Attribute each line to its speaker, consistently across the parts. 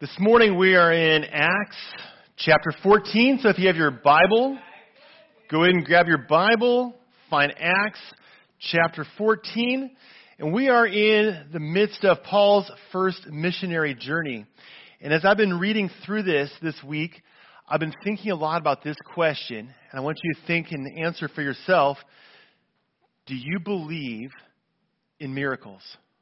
Speaker 1: This morning we are in Acts chapter 14. So if you have your Bible, go ahead and grab your Bible, find Acts chapter 14. And we are in the midst of Paul's first missionary journey. And as I've been reading through this week, I've been thinking a lot about this question. And I want you to think and answer for yourself. Do you believe in miracles?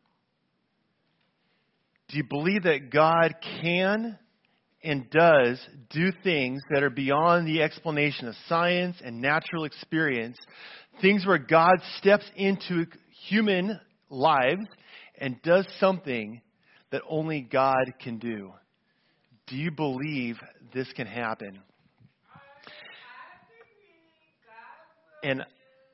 Speaker 1: Do you believe that God can and does do things that are beyond the explanation of science and natural experience? Things where God steps into human lives and does something that only God can do. Do you believe this can happen? And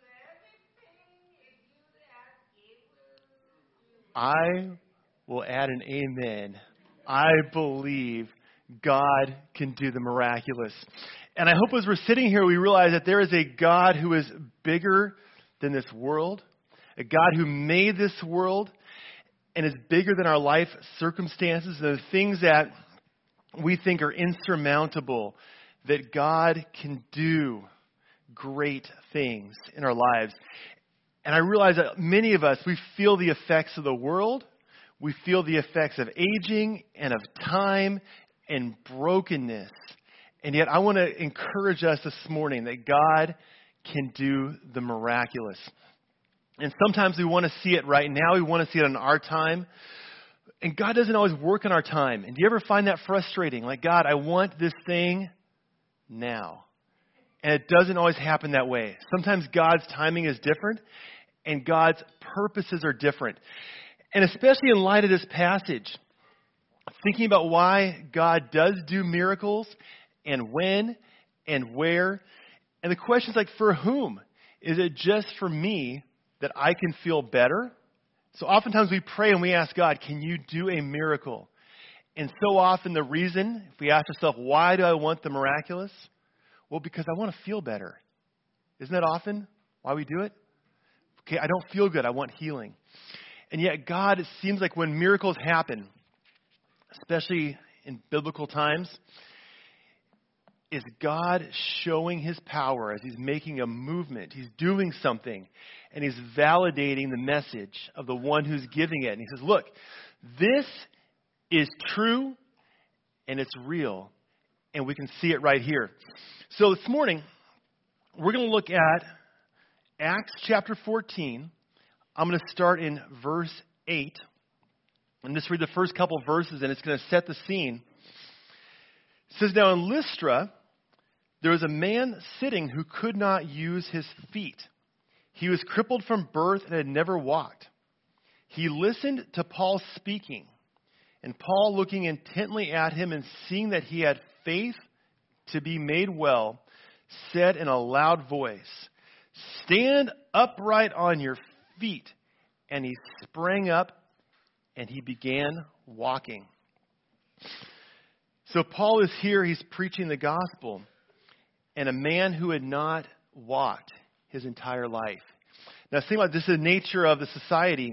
Speaker 1: I will add an amen. I believe God can do the miraculous. And I hope as we're sitting here, we realize that there is a God who is bigger than this world, a God who made this world and is bigger than our life circumstances, the things that we think are insurmountable, that God can do great things in our lives. And I realize that many of us, we feel the effects of the world. We feel the effects of aging and of time and brokenness. And yet I want to encourage us this morning that God can do the miraculous. And sometimes we want to see it right now. We want to see it in our time. And God doesn't always work in our time. And do you ever find that frustrating? Like, God, I want this thing now. And it doesn't always happen that way. Sometimes God's timing is different and God's purposes are different. And especially in light of this passage, thinking about why God does do miracles and when and where. And the question is like, for whom? Is it just for me that I can feel better? So oftentimes we pray and we ask God, can you do a miracle? And so often the reason, if we ask ourselves, why do I want the miraculous? Well, because I want to feel better. Isn't that often why we do it? Okay, I don't feel good. I want healing. And yet God, it seems like when miracles happen, especially in biblical times, is God showing his power as he's making a movement. He's doing something, and he's validating the message of the one who's giving it. And he says, look, this is true, and it's real, and we can see it right here. So this morning, we're going to look at Acts chapter 14. I'm going to start in verse 8 and just read the first couple verses, and it's going to set the scene. It says, now in Lystra, there was a man sitting who could not use his feet. He was crippled from birth and had never walked. He listened to Paul speaking, and Paul, looking intently at him and seeing that he had faith to be made well, said in a loud voice, stand upright on your feet. And he sprang up and he began walking. So Paul is here, he's preaching the gospel. And a man who had not walked his entire life. Now think about this, is the nature of the society.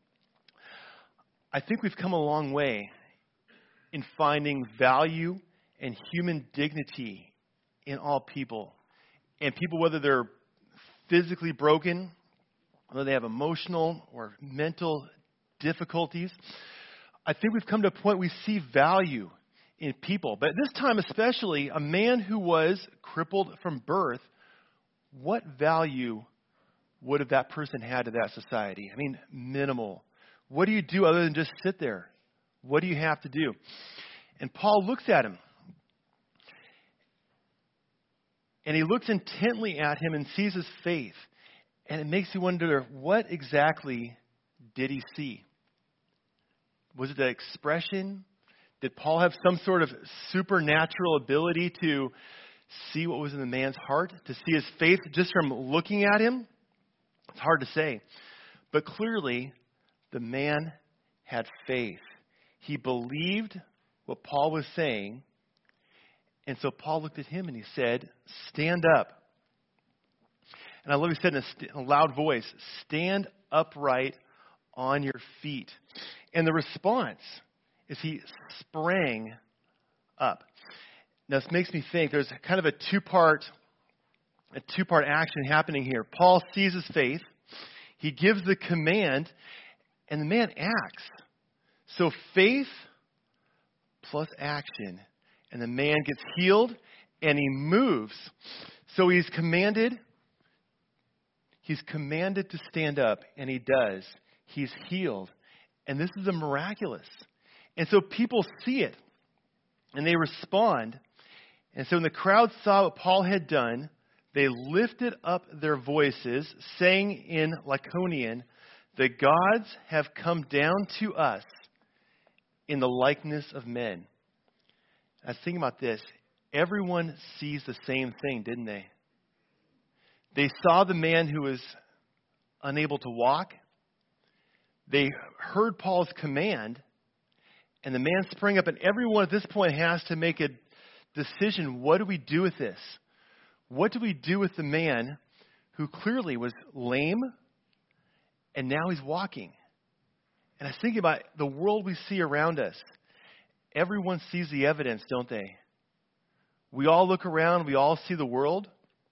Speaker 1: I think we've come a long way in finding value and human dignity in all people. And people, whether they're physically broken, whether they have emotional or mental difficulties, I think we've come to a point we see value in people. But at this time especially, a man who was crippled from birth, what value would have that person had to that society? I mean, minimal. What do you do other than just sit there? What do you have to do? And Paul looks at him. And he looks intently at him and sees his faith. And it makes you wonder, what exactly did he see? Was it the expression? Did Paul have some sort of supernatural ability to see what was in the man's heart? To see his faith just from looking at him? It's hard to say. But clearly, the man had faith. He believed what Paul was saying. And so Paul looked at him and he said, stand up. And I love he said in a loud voice, stand upright on your feet. And the response is he sprang up. Now, this makes me think there's kind of a two-part action happening here. Paul sees his faith. He gives the command, and the man acts. So faith plus action. And the man gets healed, and he moves. So he's commanded to stand up, and he does. He's healed. And this is a miraculous. And so people see it, and they respond. And so when the crowd saw what Paul had done, they lifted up their voices, saying in Lycaonian, "The gods have come down to us in the likeness of men." I was thinking about this. Everyone sees the same thing, didn't they? They saw the man who was unable to walk. They heard Paul's command, and the man sprang up, and everyone at this point has to make a decision. What do we do with this? What do we do with the man who clearly was lame, and now he's walking? And I was thinking about the world we see around us. Everyone sees the evidence, don't they? We all look around. We all see the world.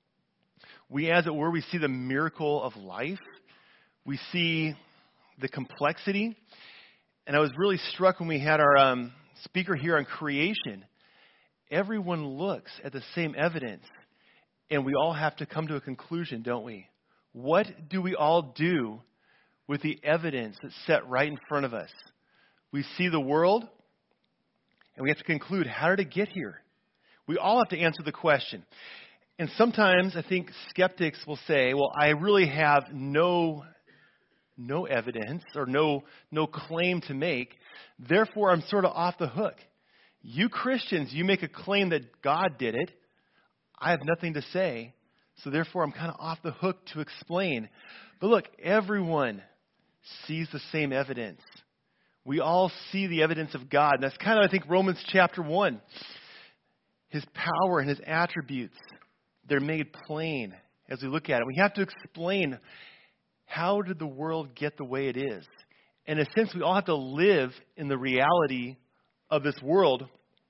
Speaker 1: We, as it were, we see the miracle of life. We see the complexity. And I was really struck when we had our speaker here on creation. Everyone looks at the same evidence, and we all have to come to a conclusion, don't we? What do we all do with the evidence that's set right in front of us? We see the world, and we have to conclude, how did it get here? We all have to answer the question. And sometimes I think skeptics will say, well, I really have no evidence or no claim to make. Therefore, I'm sort of off the hook. You Christians, you make a claim that God did it. I have nothing to say. So therefore, I'm kind of off the hook to explain. But look, everyone sees the same evidence. We all see the evidence of God. And that's kind of, I think, Romans chapter 1. His power and his attributes, they're made plain as we look at it. We have to explain, how did the world get the way it is? In a sense, we all have to live in the reality of this world.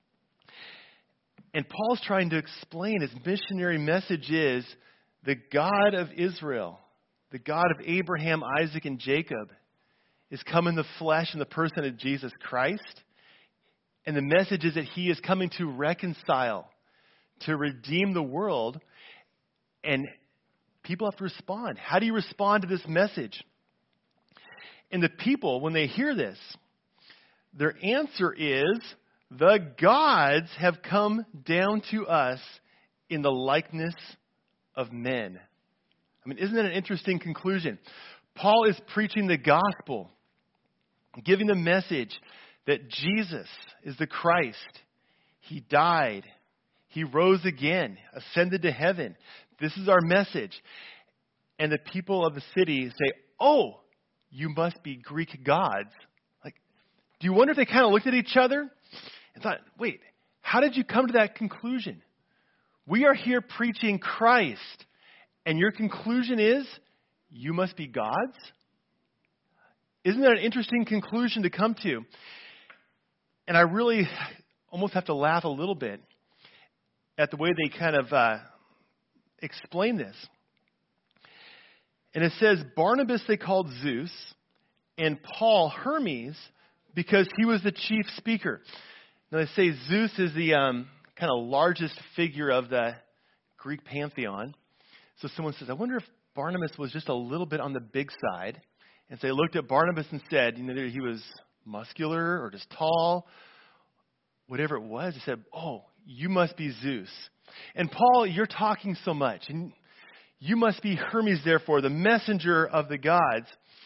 Speaker 1: And Paul's trying to explain his missionary message is the God of Israel, the God of Abraham, Isaac, and Jacob, is come in the flesh in the person of Jesus Christ. And the message is that he is coming to reconcile, to redeem the world. And people have to respond. How do you respond to this message? And the people, when they hear this, their answer is, the gods have come down to us in the likeness of men. I mean, isn't that an interesting conclusion? Paul is preaching the gospel, giving the message that Jesus is the Christ. He died. He rose again, ascended to heaven. This is our message. And the people of the city say, oh, you must be Greek gods. Like, do you wonder if they kind of looked at each other and thought, wait, how did you come to that conclusion? We are here preaching Christ, and your conclusion is, you must be gods? Isn't that an interesting conclusion to come to? And I really almost have to laugh a little bit at the way they kind of explain this. And it says, Barnabas they called Zeus, and Paul Hermes, because he was the chief speaker. Now they say Zeus is the kind of largest figure of the Greek pantheon. So someone says, I wonder if Barnabas was just a little bit on the big side. And so they looked at Barnabas and said, either he was muscular or just tall, whatever it was. They said, oh, you must be Zeus. And Paul, you're talking so much. And you must be Hermes, therefore, the messenger of the gods.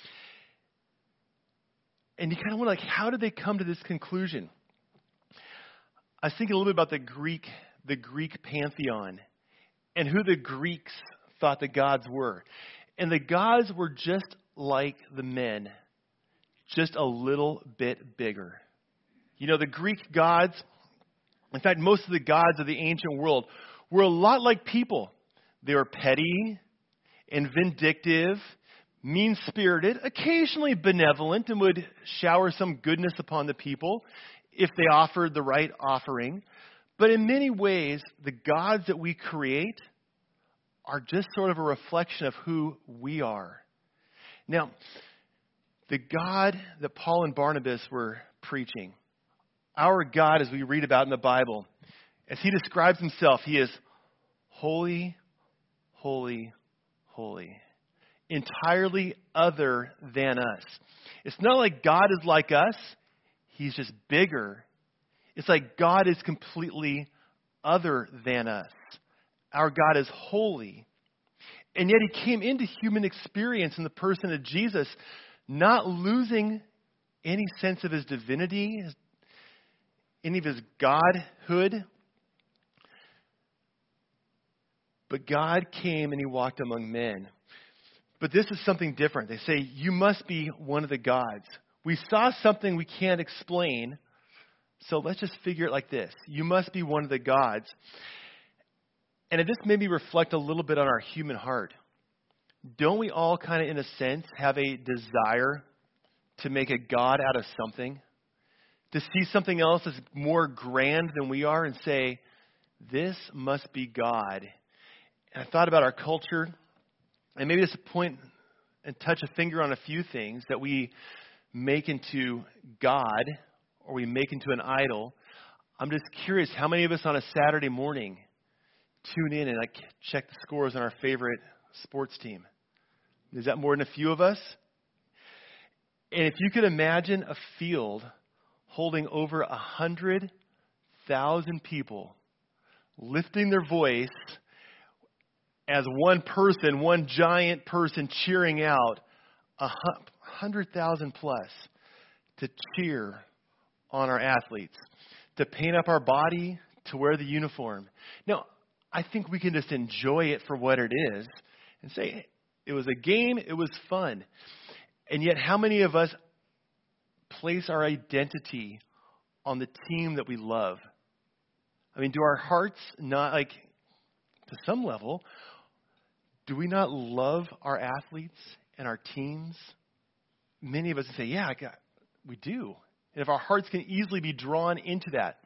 Speaker 1: And you kind of wonder, like, how did they come to this conclusion? I was thinking a little bit about the Greek pantheon and who the Greeks thought the gods were. And the gods were just like the men, just a little bit bigger. You know, the Greek gods, in fact, most of the gods of the ancient world were a lot like people. They were petty and vindictive, mean-spirited, occasionally benevolent, and would shower some goodness upon the people if they offered the right offering. But in many ways, the gods that we create are just sort of a reflection of who we are. Now, the God that Paul and Barnabas were preaching, our God, as we read about in the Bible, as he describes himself, he is holy, holy, holy. Entirely other than us. It's not like God is like us. He's just bigger. It's like God is completely other than us. Our God is holy. And yet he came into human experience in the person of Jesus, not losing any sense of his divinity, any of his godhood. But God came and he walked among men. But this is something different. They say, you must be one of the gods. We saw something we can't explain, so let's just figure it like this. You must be one of the gods. And it just made me reflect a little bit on our human heart. Don't we all kind of, in a sense, have a desire to make a god out of something? To see something else as more grand than we are and say, this must be God. And I thought about our culture, and maybe just point and touch a finger on a few things that we make into God or we make into an idol. I'm just curious, how many of us on a Saturday morning tune in and check the scores on our favorite sports team? Is that more than a few of us? And if you could imagine a field holding over 100,000 people lifting their voice as one person, one giant person cheering out 100,000 plus to cheer on our athletes, to paint up our body, to wear the uniform. Now, I think we can just enjoy it for what it is and say, it was a game, it was fun. And yet, how many of us place our identity on the team that we love? I mean, do our hearts not, to some level, do we not love our athletes and our teams? Many of us say, yeah, we do. And if our hearts can easily be drawn into that.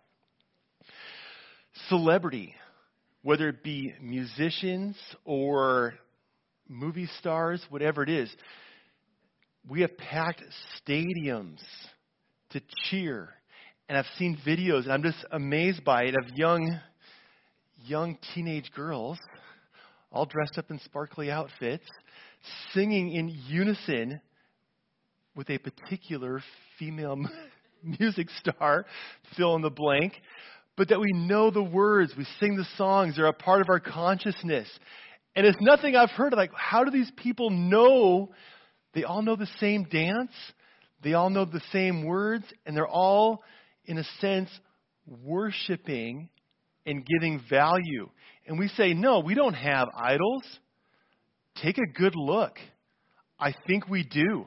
Speaker 1: Celebrity, whether it be musicians or movie stars, whatever it is, we have packed stadiums to cheer. And I've seen videos, and I'm just amazed by it, of young teenage girls all dressed up in sparkly outfits, singing in unison with a particular female music star, fill in the blank, but that we know the words, we sing the songs, they're a part of our consciousness. And it's nothing I've heard of, how do these people know? They all know the same dance, they all know the same words, and they're all, in a sense, worshiping and giving value. And we say, no, we don't have idols. Take a good look. I think we do.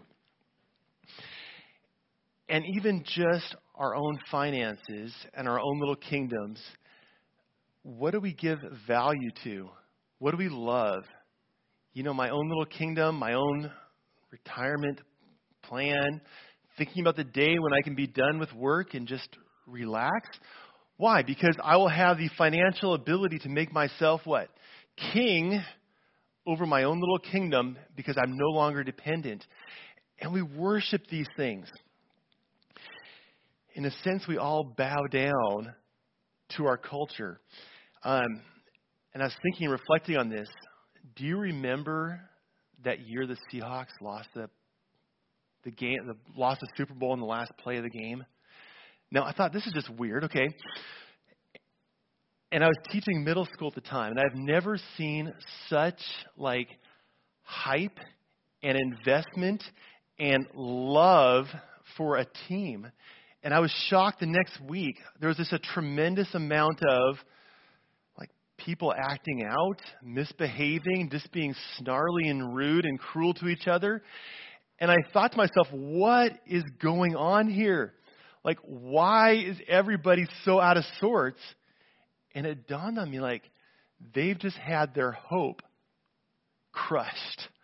Speaker 1: And even just our own finances and our own little kingdoms, what do we give value to? What do we love? My own little kingdom, my own retirement plan, thinking about the day when I can be done with work and just relax. Why? Because I will have the financial ability to make myself what? King over my own little kingdom because I'm no longer dependent. And we worship these things. In a sense, we all bow down to our culture. And I was thinking, reflecting on this, do you remember that year the Seahawks lost the game, lost the Super Bowl in the last play of the game? Now, I thought, this is just weird, okay? And I was teaching middle school at the time, and I've never seen such, hype and investment and love for a team. And I was shocked the next week. There was just a tremendous amount of, people acting out, misbehaving, just being snarly and rude and cruel to each other. And I thought to myself, what is going on here? Why is everybody so out of sorts? And it dawned on me, they've just had their hope crushed.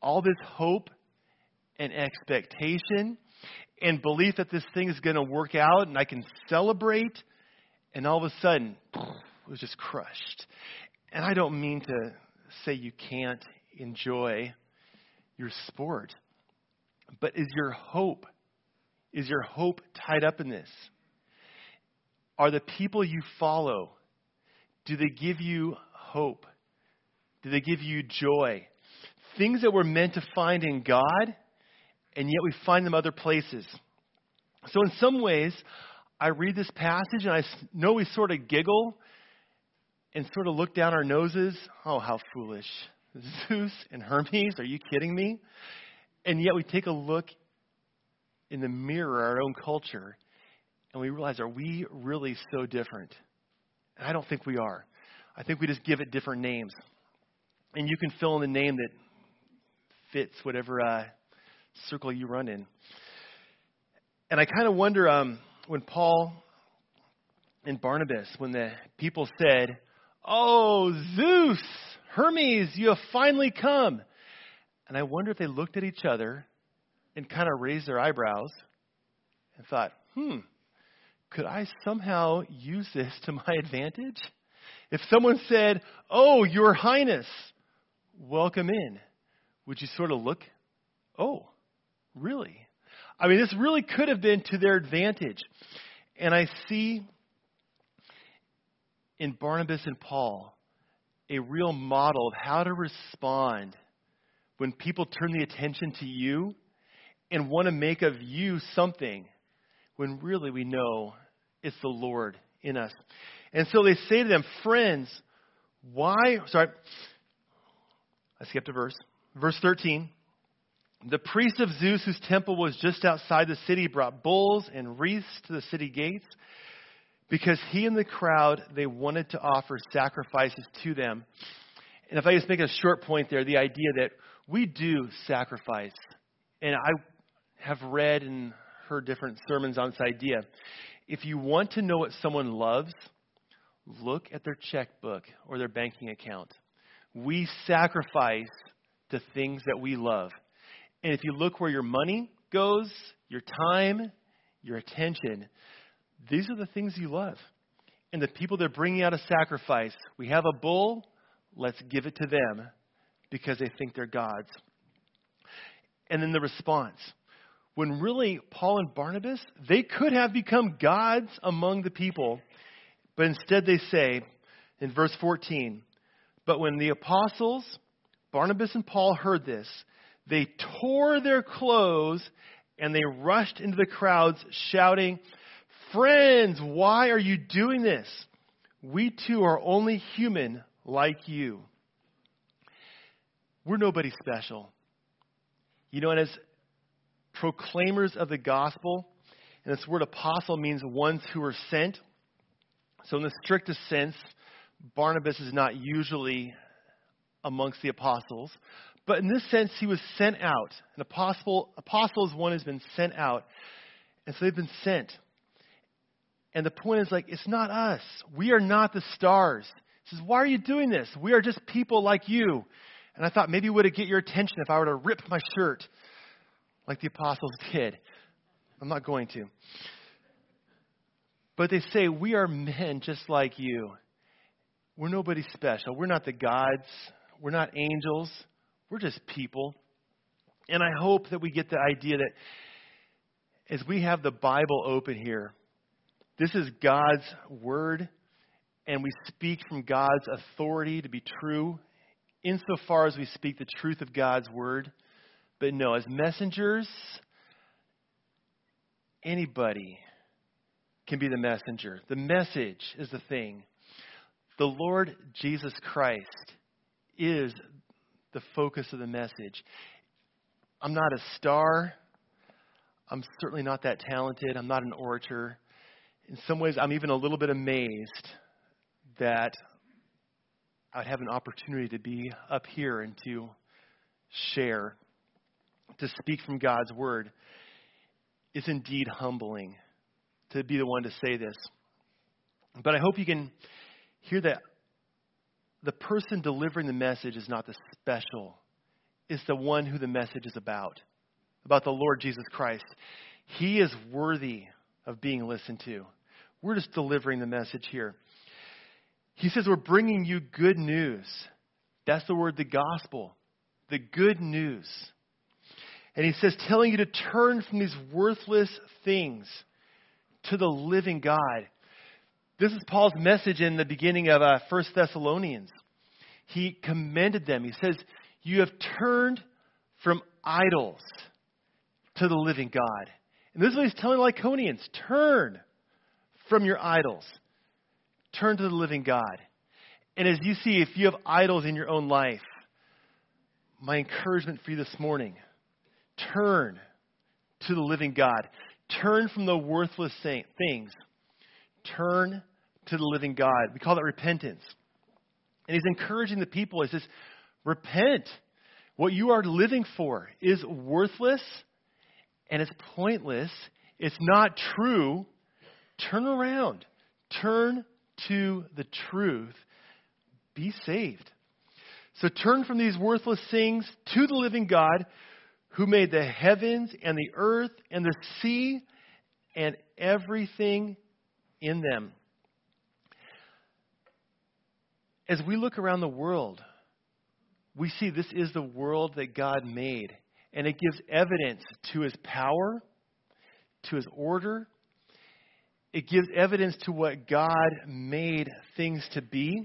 Speaker 1: all this hope and expectation and belief that this thing is going to work out and I can celebrate. And all of a sudden, it was just crushed. And I don't mean to say you can't enjoy your sport, but is your hope tied up in this? Are the people you follow, do they give you hope? Do they give you joy? Things that we're meant to find in God, and yet we find them other places. So in some ways, I read this passage and I know we sort of giggle and sort of look down our noses. Oh, how foolish. Zeus and Hermes, are you kidding me? And yet we take a look in the mirror, our own culture, and we realize, are we really so different? And I don't think we are. I think we just give it different names. And you can fill in the name that fits whatever circle you run in. And I kind of wonder when Paul and Barnabas, when the people said, "Oh, Zeus, Hermes, you have finally come." And I wonder if they looked at each other and kind of raised their eyebrows and thought, could I somehow use this to my advantage? If someone said, "Oh, Your Highness, welcome in," would you sort of look, "Oh, really?" I mean, this really could have been to their advantage. And I see in Barnabas and Paul a real model of how to respond when people turn the attention to you and want to make of you something when really we know it's the Lord in us. And so they say to them, "Friends, why..." Sorry, I skipped a verse. Verse 13. "The priest of Zeus, whose temple was just outside the city, brought bulls and wreaths to the city gates because he and the crowd, they wanted to offer sacrifices to them." And if I just make a short point there, the idea that we do sacrifice. And I have read and heard different sermons on this idea. If you want to know what someone loves, look at their checkbook or their banking account. We sacrifice to things that we love. And if you look where your money goes, your time, your attention, these are the things you love. And the people that are bringing out a sacrifice, we have a bull, let's give it to them because they think they're gods. And then the response. When really Paul and Barnabas, they could have become gods among the people, but instead they say in verse 14, "But when the apostles, Barnabas and Paul, heard this, they tore their clothes and they rushed into the crowds shouting, 'Friends, why are you doing this? We too are only human like you.'" We're nobody special. You know, and as proclaimers of the gospel, and this word apostle means ones who are sent. So in the strictest sense, Barnabas is not usually amongst the apostles. But in this sense, he was sent out. An apostle is one who's been sent out. And so they've been sent. And the point is it's not us. We are not the stars. He says, "Why are you doing this? We are just people like you." And I thought maybe it would get your attention if I were to rip my shirt like the apostles did. I'm not going to. But they say, "We are men just like you. We're nobody special. We're not the gods. We're not angels. We're just people." And I hope that we get the idea that as we have the Bible open here, this is God's word, and we speak from God's authority to be true insofar as we speak the truth of God's word. But no, as messengers, anybody can be the messenger. The message is the thing. The Lord Jesus Christ is the focus of the message. I'm not a star. I'm certainly not that talented. I'm not an orator. In some ways, I'm even a little bit amazed that I'd have an opportunity to be up here and to share, to speak from God's word. It's indeed humbling to be the one to say this. But I hope you can hear that the person delivering the message is not the special. is the one who the message is about the Lord Jesus Christ. He is worthy of being listened to. We're just delivering the message here. He says we're bringing you good news. That's the word, the gospel. The good news. And he says, telling you to turn from these worthless things to the living God. This is Paul's message in the beginning of 1 Thessalonians. He commended them. He says, you have turned from idols to the living God. And this is what he's telling the Lycaonians. Turn from your idols. Turn to the living God. And as you see, if you have idols in your own life, my encouragement for you this morning, turn to the living God. Turn from the worthless things. Turn to the living God. We call that repentance. And he's encouraging the people. He says, repent. What you are living for is worthless and it's pointless. It's not true. Turn around. Turn to the truth. Be saved. So turn from these worthless things to the living God who made the heavens and the earth and the sea and everything in them. As we look around the world, we see this is the world that God made. And it gives evidence to his power, to his order. It gives evidence to what God made things to be.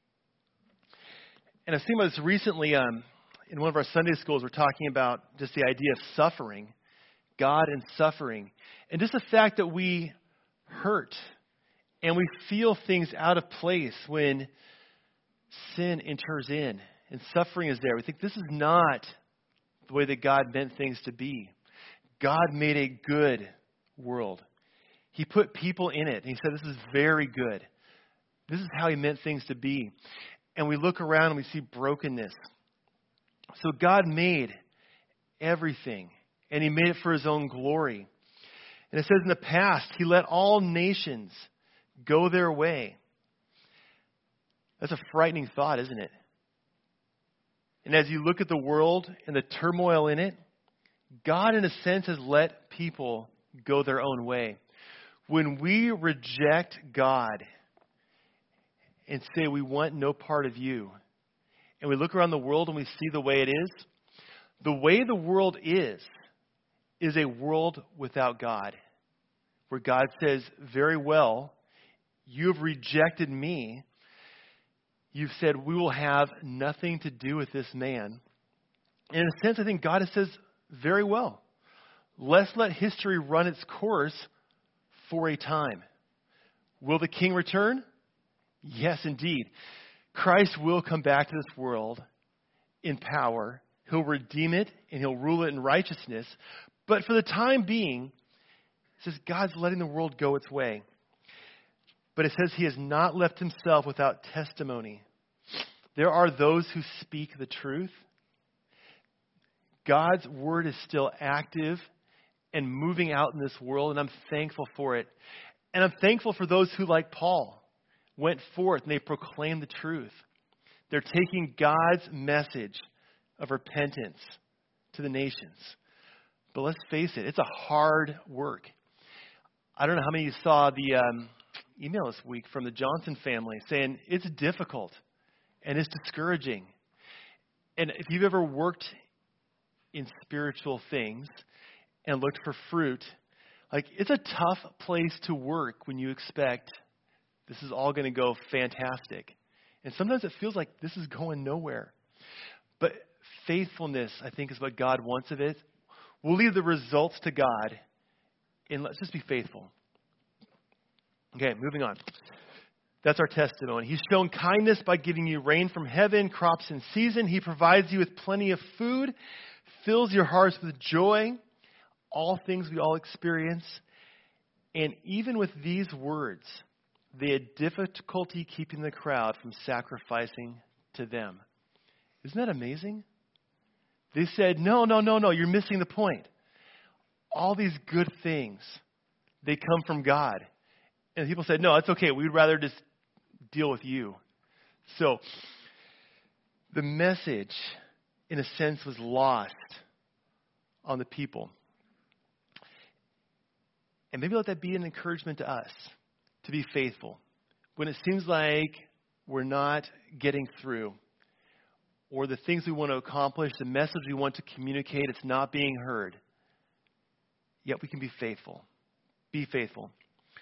Speaker 1: And I've seen this recently in one of our Sunday schools. We're talking about just the idea of suffering, God and suffering. And just the fact that we hurt and we feel things out of place when sin enters in and suffering is there. We think this is not the way that God meant things to be. God made a good world. He put people in it. And he said, this is very good. This is how he meant things to be. And we look around and we see brokenness. So God made everything. And he made it for his own glory. And it says in the past, he let all nations go their way. That's a frightening thought, isn't it? And as you look at the world and the turmoil in it, God, in a sense, has let people go their own way. When we reject God and say we want no part of you, and we look around the world and we see the way it is, the way the world is a world without God, where God says, very well, you have rejected me. You've said, we will have nothing to do with this man. And in a sense, I think God says, very well. Let's let history run its course for a time. Will the king return? Yes, indeed. Christ will come back to this world in power. He'll redeem it and he'll rule it in righteousness. But for the time being, it says God's letting the world go its way. But it says he has not left himself without testimony. There are those who speak the truth. God's word is still active and moving out in this world, and I'm thankful for it. And I'm thankful for those who, like Paul, went forth and they proclaimed the truth. They're taking God's message of repentance to the nations. But let's face it, it's a hard work. I don't know how many of you saw the email this week from the Johnson family saying it's difficult and it's discouraging. And if you've ever worked in spiritual things and looked for fruit, like it's a tough place to work when you expect this is all going to go fantastic. And sometimes it feels like this is going nowhere. But faithfulness, I think, is what God wants of it. We'll leave the results to God, and let's just be faithful. Okay, moving on. That's our testimony. He's shown kindness by giving you rain from heaven, crops in season. He provides you with plenty of food, fills your hearts with joy, all things we all experience. And even with these words, they had difficulty keeping the crowd from sacrificing to them. Isn't that amazing? They said, no, you're missing the point. All these good things, they come from God. And people said, no, it's okay. We'd rather just deal with you. So the message in a sense, was lost on the people. And maybe let that be an encouragement to us to be faithful. When it seems like we're not getting through, or the things we want to accomplish, the message we want to communicate, it's not being heard, yet we can be faithful. Be faithful.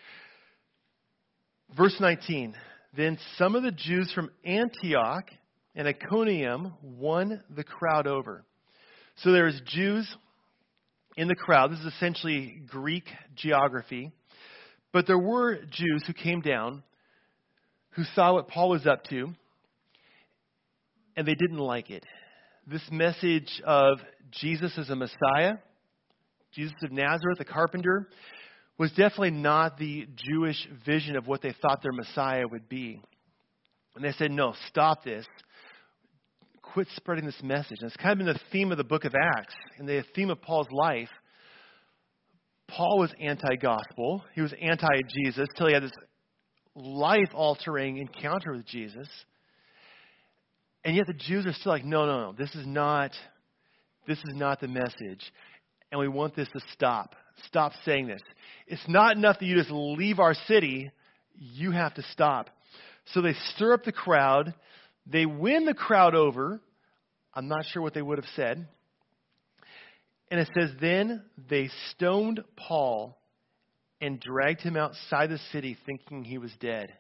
Speaker 1: Verse 19, then some of the Jews from Antioch and Iconium won the crowd over. So there's Jews in the crowd. This is essentially Greek geography. But there were Jews who came down, who saw what Paul was up to, and they didn't like it. This message of Jesus as a Messiah, Jesus of Nazareth, a carpenter, was definitely not the Jewish vision of what they thought their Messiah would be. And they said, no, stop this. Quit spreading this message. And it's kind of been the theme of the book of Acts and the theme of Paul's life. Paul was anti-gospel. He was anti-Jesus till he had this life-altering encounter with Jesus. And yet the Jews are still like, no, this is not the message. And we want this to stop. Stop saying this. It's not enough that you just leave our city. You have to stop. So they stir up the crowd. They win the crowd over. I'm not sure what they would have said. And it says, then they stoned Paul and dragged him outside the city thinking he was dead.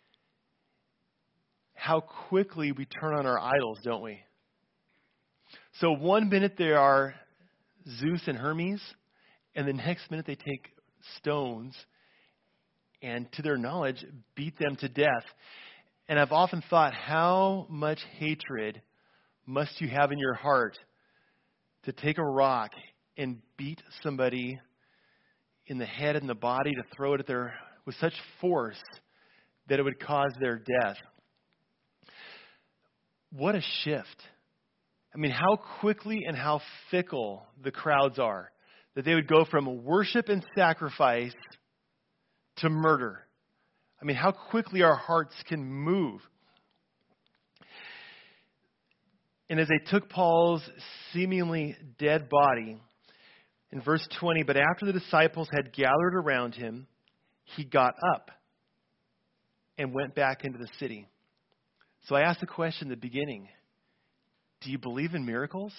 Speaker 1: How quickly we turn on our idols, don't we? So 1 minute they are Zeus and Hermes, and the next minute they take stones and, to their knowledge, beat them to death. And I've often thought, how much hatred must you have in your heart to take a rock and beat somebody in the head and the body, to throw it at their with such force that it would cause their death? What a shift. I mean, how quickly and how fickle the crowds are. That they would go from worship and sacrifice to murder. I mean, how quickly our hearts can move. And as they took Paul's seemingly dead body, in verse 20, but after the disciples had gathered around him, he got up and went back into the city. So I asked the question at the beginning, do you believe in miracles?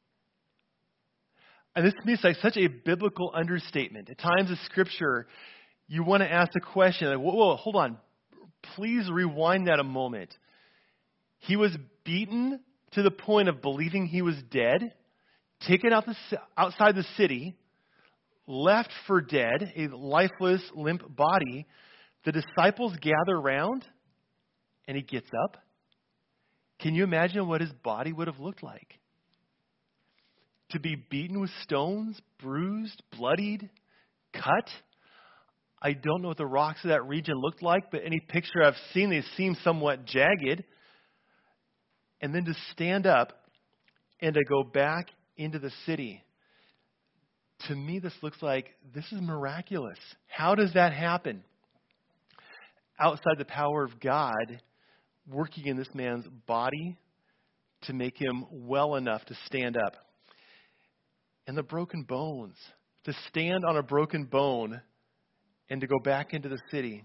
Speaker 1: And this to me is like such a biblical understatement. At times in Scripture, you want to ask the question, like, whoa, hold on. Please rewind that a moment. He was beaten to the point of believing he was dead, taken outside the city, left for dead, a lifeless, limp body. The disciples gather around, and he gets up. Can you imagine what his body would have looked like? To be beaten with stones, bruised, bloodied, cut. I don't know what the rocks of that region looked like, but any picture I've seen, they seem somewhat jagged. And then to stand up and to go back into the city. To me, this looks like this is miraculous. How does that happen? Outside the power of God working in this man's body to make him well enough to stand up. And the broken bones. To stand on a broken bone and to go back into the city.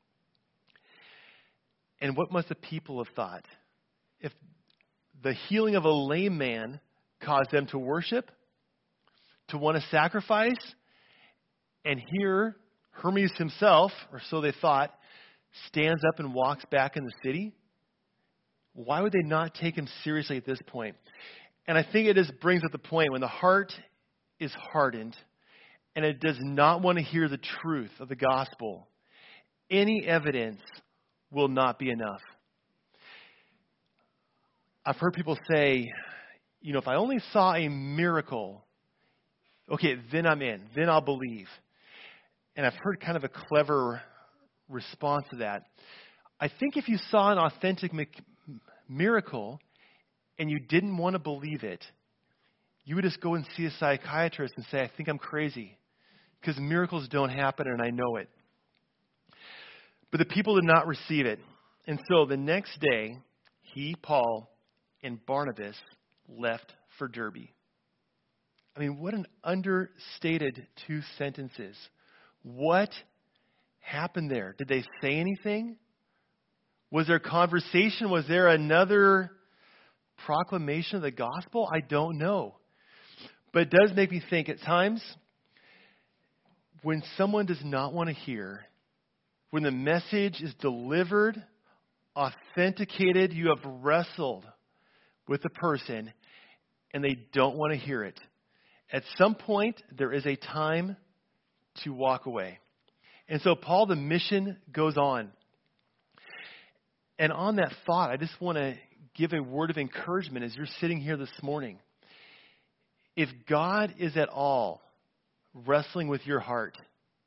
Speaker 1: And what must the people have thought? If the healing of a lame man caused them to worship, to want to sacrifice, and here Hermes himself, or so they thought, stands up and walks back in the city, why would they not take him seriously at this point? And I think it just brings up the point when the heart is hardened and it does not want to hear the truth of the gospel, any evidence will not be enough. I've heard people say, if I only saw a miracle, okay, then I'm in. Then I'll believe. And I've heard kind of a clever response to that. I think if you saw an authentic miracle and you didn't want to believe it, you would just go and see a psychiatrist and say, I think I'm crazy. Because miracles don't happen and I know it. But the people did not receive it. And so the next day, he, Paul, and Barnabas left for Derby. I mean, what an understated 2 sentences. What happened there? Did they say anything? Was there conversation? Was there another proclamation of the gospel? I don't know. But it does make me think at times when someone does not want to hear, when the message is delivered, authenticated, you have wrestled with the person and they don't want to hear it. At some point, there is a time to walk away. And so, Paul, the mission goes on. And on that thought, I just want to give a word of encouragement as you're sitting here this morning. If God is at all wrestling with your heart,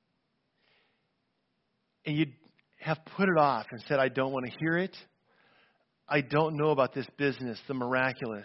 Speaker 1: and you have put it off and said, I don't want to hear it, I don't know about this business, the miraculous,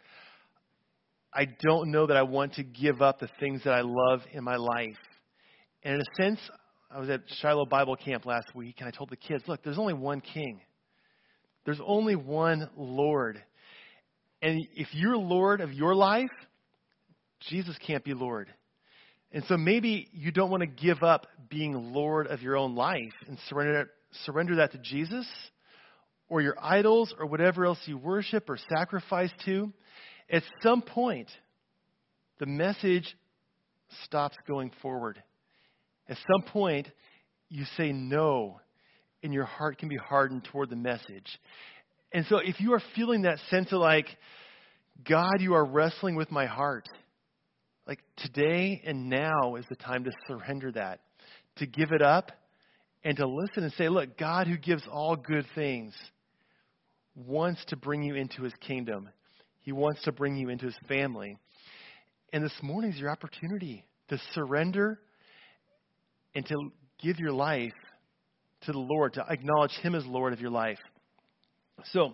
Speaker 1: I don't know that I want to give up the things that I love in my life. And in a sense, I was at Shiloh Bible Camp last week, and I told the kids, look, there's only one king. There's only one Lord. And if you're Lord of your life, Jesus can't be Lord. And so maybe you don't want to give up being Lord of your own life and surrender that to Jesus or your idols or whatever else you worship or sacrifice to. At some point, the message stops going forward. At some point, you say no, and your heart can be hardened toward the message. And so if you are feeling that sense of like, God, you are wrestling with my heart, like today and now is the time to surrender that, to give it up, and to listen and say, look, God who gives all good things wants to bring you into his kingdom. He wants to bring you into his family. And this morning is your opportunity to surrender and to give your life to the Lord, to acknowledge him as Lord of your life. So,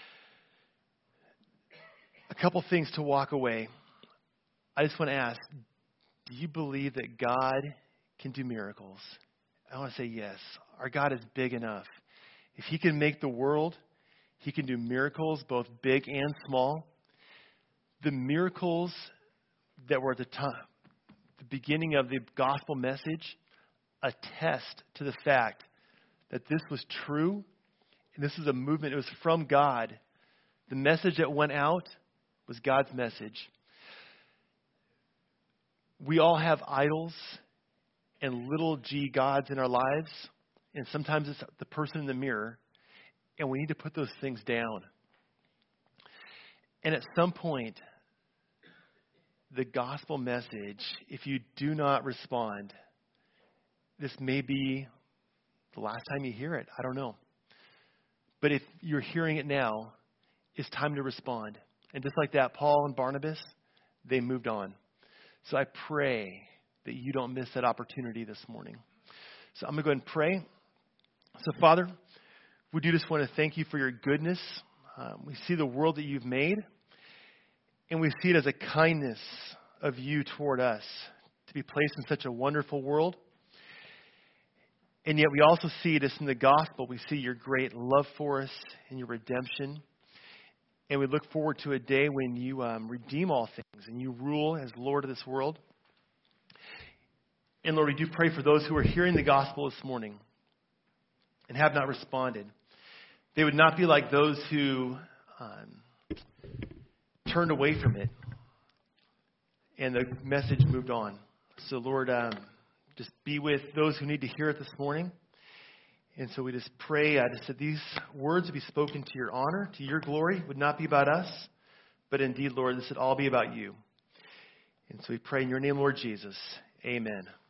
Speaker 1: a couple things to walk away. I just want to ask, do you believe that God can do miracles? I want to say yes. Our God is big enough. If he can make the world, he can do miracles, both big and small. The miracles that were at the beginning of the gospel message attest to the fact that this was true, and this is a movement. It was from God. The message that went out was God's message. We all have idols and little g gods in our lives, and sometimes it's the person in the mirror, and we need to put those things down. And at some point, the gospel message, if you do not respond, this may be the last time you hear it. I don't know. But if you're hearing it now, it's time to respond. And just like that, Paul and Barnabas, they moved on. So I pray that you don't miss that opportunity this morning. So I'm going to go ahead and pray. So Father, we do just want to thank you for your goodness. We see the world that you've made, and we see it as a kindness of you toward us to be placed in such a wonderful world. And yet we also see this in the gospel. We see your great love for us and your redemption. And we look forward to a day when you redeem all things and you rule as Lord of this world. And Lord, we do pray for those who are hearing the gospel this morning and have not responded. They would not be like those who turned away from it and the message moved on. So Lord, just be with those who need to hear it this morning. And so we just pray just that these words would be spoken to your honor, to your glory, would not be about us, but indeed, Lord, this would all be about you. And so we pray in your name, Lord Jesus. Amen.